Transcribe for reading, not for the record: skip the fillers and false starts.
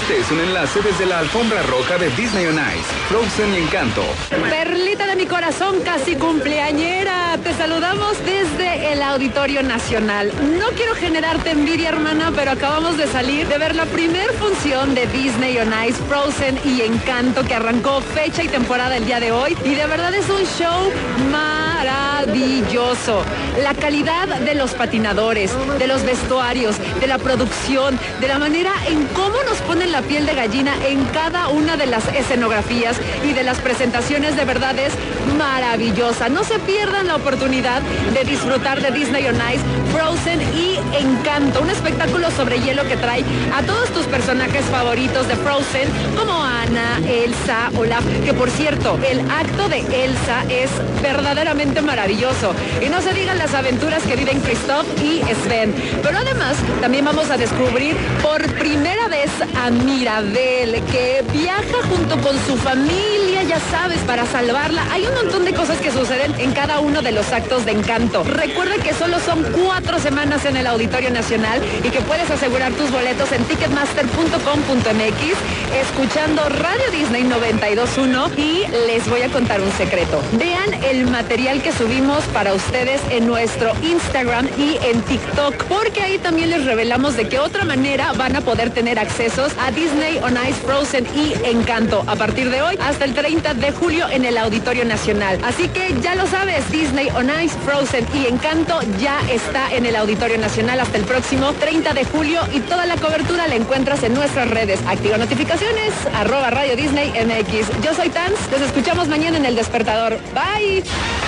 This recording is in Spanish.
Este es un enlace desde la alfombra roja de Disney on Ice, Frozen y Encanto. Perlita de mi corazón, casi cumpleañera. Te saludamos desde el Auditorio Nacional. No quiero generarte envidia, hermana, pero acabamos de salir de ver la primer función de Disney on Ice, Frozen y Encanto, que arrancó fecha y temporada el día de hoy. Y de verdad es un show maravilloso. La calidad de los patinadores, de los vestuarios, de la producción, de la manera en cómo nos ponen la piel de gallina en cada una de las escenografías y de las presentaciones, de verdad es maravillosa. No se pierdan la oportunidad de disfrutar de Disney on Ice, Frozen y Encanto, un espectáculo sobre hielo que trae a todos tus personajes favoritos de Frozen, como Anna, Elsa, Olaf, que por cierto, el acto de Elsa es verdaderamente maravilloso. Y no se digan las aventuras que viven Kristoff y Sven. Pero además, también vamos a descubrir por primera vez a Mirabel, que viaja junto con su familia, ya sabes, para salvarla. Hay un montón de cosas que suceden en cada uno de los actos de Encanto. Recuerda que solo son 4 semanas en el Auditorio Nacional y que puedes asegurar tus boletos en ticketmaster.com.mx, escuchando Radio Disney 92.1, y les voy a contar un secreto. Vean el material que subimos para ustedes en nuestro Instagram y en TikTok, porque ahí también les revelamos de qué otra manera van a poder tener accesos a Disney on Ice, Frozen y Encanto a partir de hoy hasta el 30 de julio en el Auditorio Nacional. Así que ya lo sabes, Disney on Ice, Frozen y Encanto ya está en el Auditorio Nacional hasta el próximo 30 de julio, y toda la cobertura la encuentras en nuestras redes. Activa notificaciones, @Radio Disney MX. Yo soy Tans, nos escuchamos mañana en El Despertador. Bye.